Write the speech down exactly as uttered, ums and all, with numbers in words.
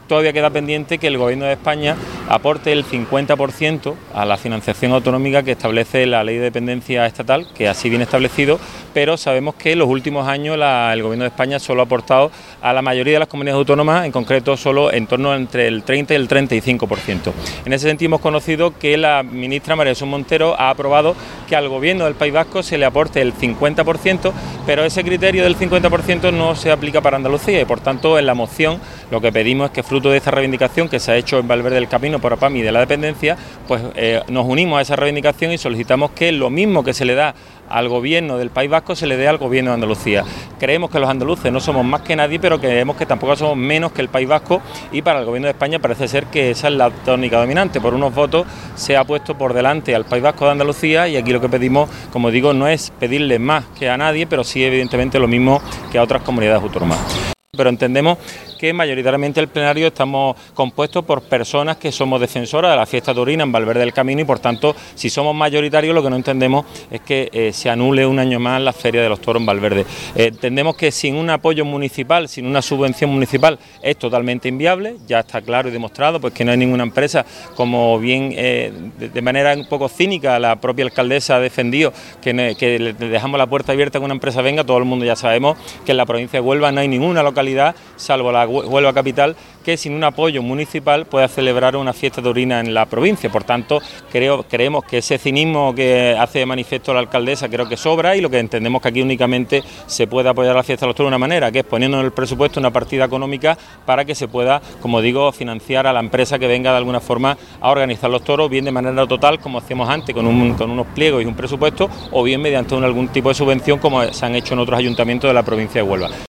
todavía queda pendiente que el Gobierno de España aporte el cincuenta por ciento a la financiación autonómica que establece la Ley de Dependencia Estatal, que así viene establecido, pero sabemos que en los últimos años la, el Gobierno de España solo ha aportado a la mayoría de las comunidades autónomas, en concreto solo en torno entre el treinta y el treinta y cinco por ciento. En ese sentido hemos conocido que la ministra María Jesús Montero ha aprobado que al Gobierno del País Vasco se le aporte el cincuenta por ciento, pero ese criterio del cincuenta por ciento no se aplica para Andalucía y por tanto en la moción lo que pedimos es que fruto de esta reivindicación que se ha hecho en Valverde del Camino por APAMI de la dependencia, pues eh, nos unimos a esa reivindicación y solicitamos que lo mismo que se le da al Gobierno del País Vasco se le dé al Gobierno de Andalucía. Creemos que los andaluces no somos más que nadie, pero creemos que tampoco somos menos que el País Vasco y para el Gobierno de España parece ser que esa es la tónica dominante. Por unos votos se ha puesto por delante al País Vasco de Andalucía y aquí lo que pedimos, como digo, no es pedirle más que a nadie, pero sí evidentemente lo mismo que a otras comunidades autónomas. Pero entendemos que mayoritariamente el plenario estamos compuestos por personas que somos defensoras de la fiesta taurina en Valverde del Camino y por tanto, si somos mayoritarios, lo que no entendemos es que eh, se anule un año más la Feria de los Toros en Valverde. Eh, entendemos que sin un apoyo municipal, sin una subvención municipal, es totalmente inviable, ya está claro y demostrado, pues que no hay ninguna empresa, como bien eh, de, de manera un poco cínica la propia alcaldesa ha defendido, que, que le dejamos la puerta abierta a que una empresa venga, todo el mundo ya sabemos que en la provincia de Huelva no hay ninguna localidad, salvo la Huelva capital, que sin un apoyo municipal pueda celebrar una fiesta taurina en la provincia. Por tanto, creo, creemos que ese cinismo que hace de manifiesto la alcaldesa creo que sobra y lo que entendemos que aquí únicamente se puede apoyar la fiesta de los toros de una manera, que es poniendo en el presupuesto una partida económica para que se pueda, como digo, financiar a la empresa que venga de alguna forma a organizar los toros, bien de manera total, como hacíamos antes, con, un, con unos pliegos y un presupuesto, o bien mediante un, algún tipo de subvención, como se han hecho en otros ayuntamientos de la provincia de Huelva.